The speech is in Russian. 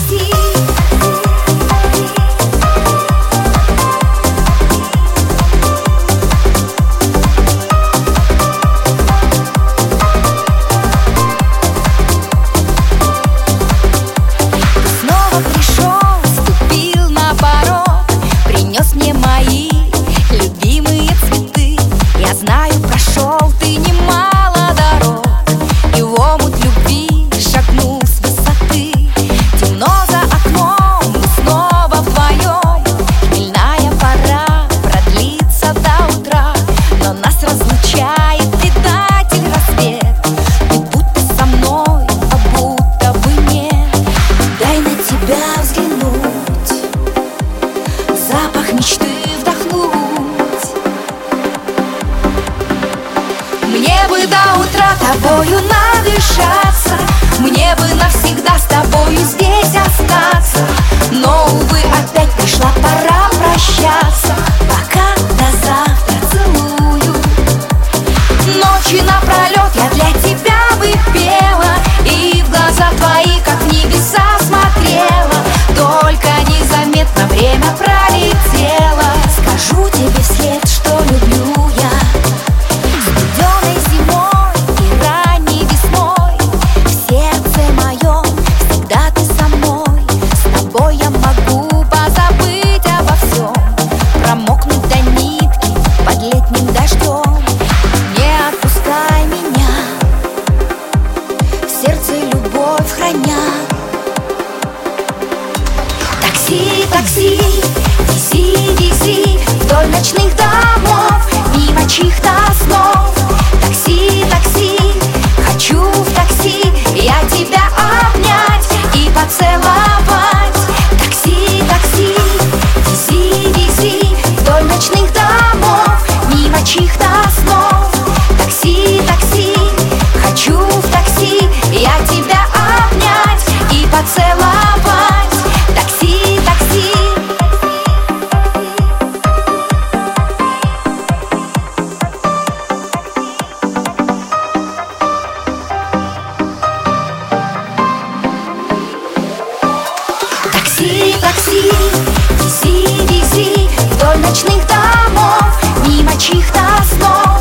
Мечты вдохнуть. Мне бы до утра тобою надышаться, мне бы навсегда с тобою здесь остаться. Но, увы, опять пришла пора прощаться. Пока, до завтра, целую. Ночи напролет я для тебя бы пела, и в глаза твои, как в небеса, смотрела. Только незаметно время пролетело. Скажу тебе вслед, что люблю я. Студеной зимой и ранней весной в сердце моем всегда ты со мной. С тобой я могу позабыть обо всем, промокнуть до нитки под летним дождем. Не отпускай меня, в сердце любовь храня. Такси, такси, вези, вези вдоль ночных домов, мимо чьих-то снов. Такси, такси, хочу в такси я тебя обнять и поцеловать. Такси, такси, вези, вези вдоль ночных домов, мимо чьих-то снов. Такси, такси, хочу в такси я тебя обнять и поцеловать. Такси, такси. Такси, такси, вези, вези вдоль ночных домов, мимо чьих-то снов.